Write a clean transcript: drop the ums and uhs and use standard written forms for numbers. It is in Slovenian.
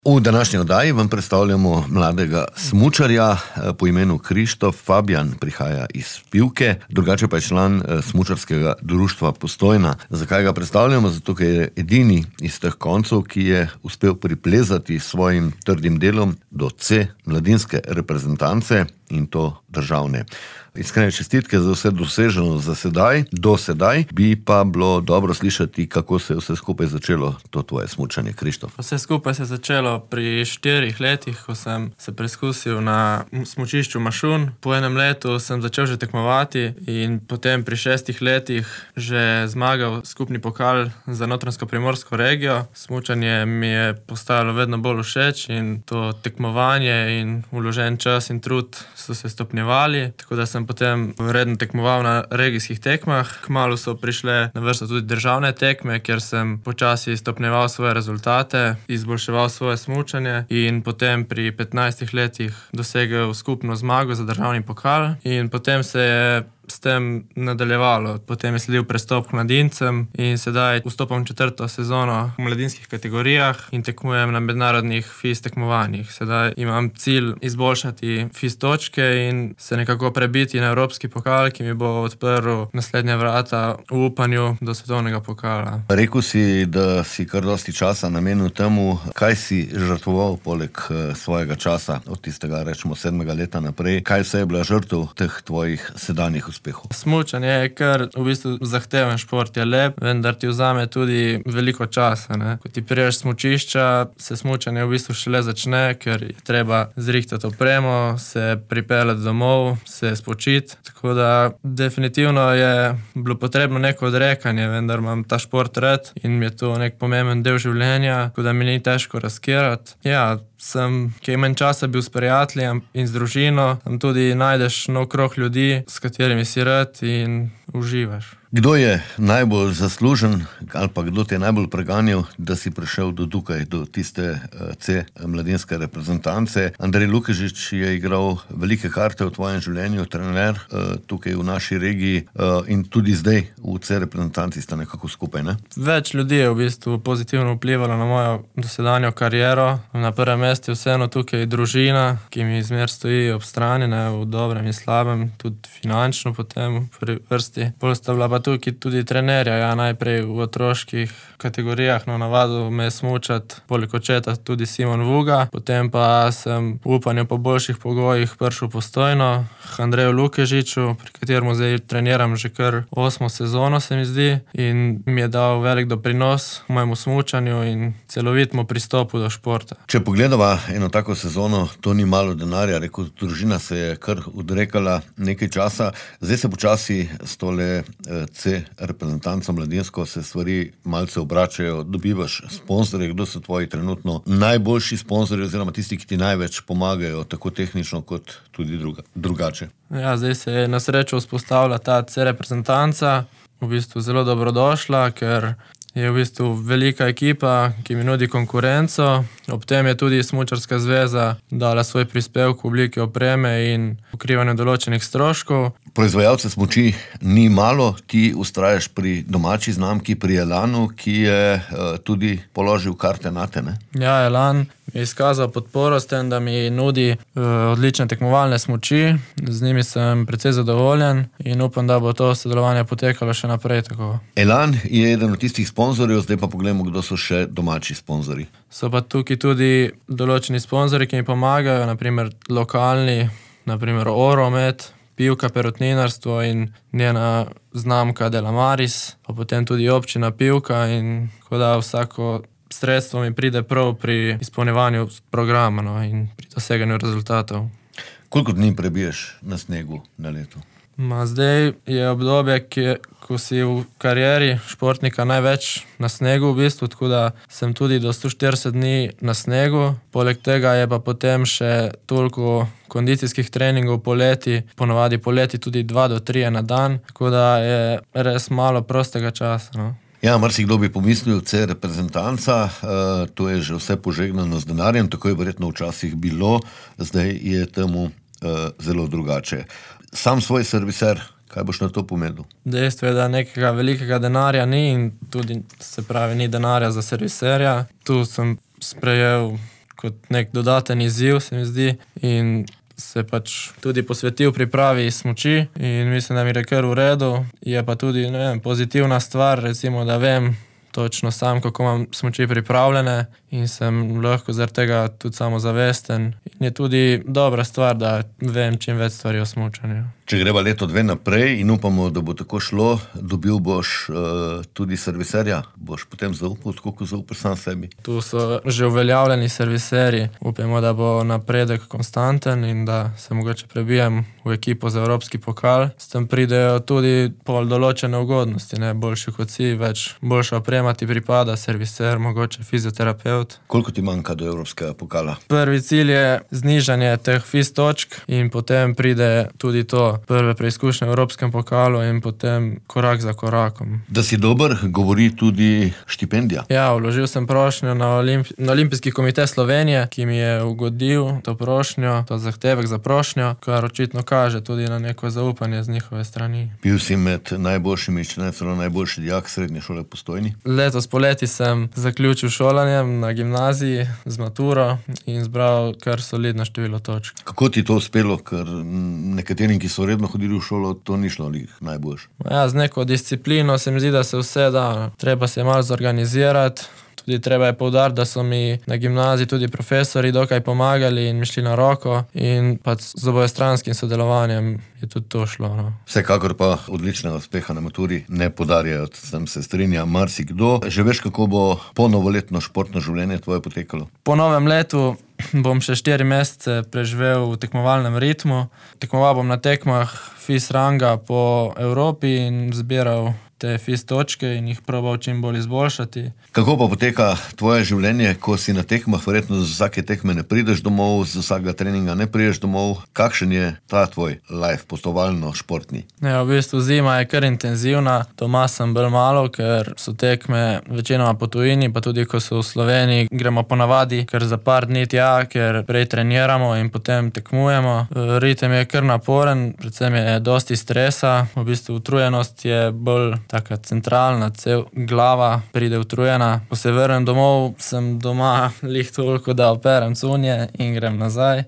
V današnji oddaji vam predstavljamo mladega smučarja po imenu Krištof Fabijan, prihaja iz Pivke, drugače pa je član smučarskega društva Postojna. Zakaj ga predstavljamo? Zato, ker je edini iz teh koncev, ki je uspel priplezati s svojim trdim delom do C mladinske reprezentance in to državne. Iskrene čestitke za vse doseženo do sedaj, bi pa bilo dobro slišati, kako se je vse skupaj začelo, to tvoje smučanje, Krištof. Vse skupaj se je začelo pri 4 letih, ko sem se preizkusil na smučišču Mašun. Po enem letu sem začel že tekmovati in potem pri 6 letih že zmagal skupni pokal za Notranjsko-primorsko regijo. Smučanje mi je postajalo vedno bolj všeč in to tekmovanje in vložen čas in trud so se stopnjevali, tako da sem potem redno tekmoval na regijskih tekmah. Kmalu so prišle na vrsto tudi državne tekme, kjer sem počasi stopnjeval svoje rezultate, izboljševal svoje smučanje in potem pri 15 letih dosegel skupno zmago za državni pokal in potem se je s tem nadaljevalo. Potem je sledil prestop k mladincem in sedaj vstopam v 4. sezono v mladinskih kategorijah in tekmujem na mednarodnih FIS tekmovanjih. Sedaj imam cilj izboljšati FIS točke in se nekako prebiti na evropski pokal, ki mi bo odprl naslednja vrata v upanju do svetovnega pokala. Rekel si, da si kar dosti časa namenil temu. Kaj si žrtvoval poleg svojega časa od tistega, rečemo, 7. leta naprej? Kaj vse je bila žrtev teh tvojih sedanjih uspehov? Smučanje je kar v bistvu zahteven šport, je lep, vendar ti vzame tudi veliko časa, ne. Ko ti priješ smučišča, se smučanje v bistvu šele začne, ker je treba zrihtati opremo, se pripeljati domov, se spočiti. Tako da definitivno je bilo potrebno neko odrekanje, vendar imam ta šport rad in mi je to nek pomemben del življenja, tako da mi ni težko riskirati. Ja, sem kaj manj časa bil s prijatelji in z družino, tam tudi najdeš nov krog ljudi, s katerimi si rad in uživaš. Kdo je najbolj zaslužen ali pa kdo te je najbolj preganjal, da si prišel do tukaj, do tiste C mladinske reprezentance? Andrej Lukežič je igral velike karte v tvojem življenju, trener tukaj v naši regiji in tudi zdaj v C reprezentanci sta nekako skupaj, ne? Več ljudi je v bistvu pozitivno vplivalo na mojo dosedanjo kariero. Na prvem mestu je vseeno tukaj družina, ki mi zmer stoji ob strani, ne, v dobrem in slabem, tudi finančno potem v prvi vrsti. Pol sta bila pa tukaj tudi trenerja, ja, najprej v otroških kategorijah, no, navadil me je smučati, poleg očeta tudi Simon Vuga, potem pa sem v upanju po boljših pogojih prišel v Postojno k Andreju Lukežiču, pri kateremu zdaj treniram že kar 8. sezono, se mi zdi, in mi je dal velik doprinos mojemu smučanju in celovitemu pristopu do športa. Če pogledava eno tako sezono, to ni malo denarja, rekel, družina se je kar odrekala nekaj časa, zdaj se počasi s tole C reprezentanco mladinsko se stvari malce obračajo, dobivaš sponzorje, kdo so tvoji trenutno najboljši sponzorji oziroma tisti, ki ti največ pomagajo, tako tehnično kot tudi drugače? Ja, zdaj se je na srečo vzpostavila ta C reprezentanca, v bistvu zelo dobrodošla, ker je v bistvu velika ekipa, ki mi nudi konkurenco. Ob tem je tudi Smučarska zveza dala svoj prispevek v obliki opreme in pokrivanja določenih stroškov. Proizvajalce smuči ni malo, ti vztrajaš pri domači znamki, pri Elanu, ki je tudi položil karte nate, ne? Ja, Elan je izkazal podporo s tem, da mi nudi odlične tekmovalne smuči. Z njimi sem precej zadovoljen in upam, da bo to sodelovanje potekalo še naprej tako. Elan je eden od tistih sponzorjev, zdaj pa pogledamo, kdo so še domači sponzorji. So pa tukaj tudi določeni sponzorji, ki mi pomagajo, naprimer lokalni, naprimer Oromet, Pivka perutninarstvo in njena znamka Delamaris, pa potem tudi občina Pivka in tako da vsako sredstvo mi pride prav pri izpolnjevanju programa, no, in pri doseganju rezultatov. Koliko dni prebiješ na snegu na leto? Zdaj je obdobje, ko si v karieri športnika največ na snegu v bistvu, tako da sem tudi do 140 dni na snegu. Poleg tega je pa potem še toliko kondicijskih treningov poleti, ponavadi poleti tudi 2 do 3 na dan, tako da je res malo prostega časa, no. Ja, marsikdo bi pomislil, C reprezentanca, to je že vse požegnano z denarjem, tako je verjetno včasih bilo, zdaj je temu zelo drugače. Sam svoj serviser, kaj boš na to pomenil? Dejstvo je, da nekega velikega denarja ni in tudi, se pravi, ni denarja za serviserja. Tu sem sprejel kot nek dodaten izziv, se mi zdi, in se pač tudi posvetil pripravi smuči in mislim, da mi je kar v redu. Je pa tudi, ne vem, pozitivna stvar, recimo, da vem točno sam, kako imam smuči pripravljene in sem lahko zaradi tega tudi samozavesten. In je tudi dobra stvar, da vem čim več stvari o smučanju. Če greva leto dve naprej in upamo, da bo tako šlo, dobil boš tudi serviserja, boš potem zaupal, tako kot zaupaš sam sebi. Tu so že uveljavljeni serviserji. Upamo, da bo napredek konstanten in da se mogoče prebijem v ekipo za evropski pokal. S tem pridejo tudi pol določene ugodnosti, ne, boljši kot si, več boljša oprema ti pripada, serviser, mogoče fizioterapeut. Koliko ti manjka do evropskega pokala? Prvi cilj je znižanje teh fiz točk in potem pride tudi to, prve preizkušnje v evropskem pokalu in potem korak za korakom. Da si dober, govori tudi štipendija. Ja, vložil sem prošnjo na Olimpijski komite Slovenije, ki mi je ugodil to prošnjo, to zahtevek za prošnjo, kar očitno kaže tudi na neko zaupanje z njihove strani. Bil si med najboljšimi, če ne celo najboljši dijak srednje šole v Postojni? Letos poleti sem zaključil šolanjem na gimnaziji z maturo in zbral kar solidno število točk. Kako ti to uspelo, ker nekaterim, ki so redno hodili v šolo, to ni šlo najboljše? Ja, z neko disciplino se mi zdi, da se vse da. Treba se malo zorganizirati. Tudi treba je poudariti, da so mi na gimnaziji tudi profesori dokaj pomagali in mi šli na roko in pa z obojestranskim sodelovanjem je tudi to šlo. No. Vsekakor pa odličnega uspeha na maturi ne podarjajo, sem se strinja marsikdo. Že veš, kako bo po novoletno športno življenje tvoje potekalo? Po novem letu bom še 4 mesece preživel v tekmovalnem ritmu. Tekmoval bom na tekmah FIS ranga po Evropi in zbiral te FIS točke in jih probal čim bolj izboljšati. Kako pa poteka tvoje življenje, ko si na tekmah? Verjetno z vsake tekme ne prideš domov, z vsakega treninga ne prideš domov. Kakšen je ta tvoj life, postovalno športni? Ja, v bistvu zima je kar intenzivna. Doma sem bolj malo, ker so tekme večinoma po tujini, pa tudi ko so v Sloveniji, gremo ponavadi kar za par dni tja, ker prej treniramo in potem tekmujemo. Ritem je kar naporen, predvsem je dosti stresa. V bistvu utrujenost je bolj taka centralna, cel glava pride utrujena. Ko se vrnem domov, sem doma lih toliko, da operem cunje in grem nazaj.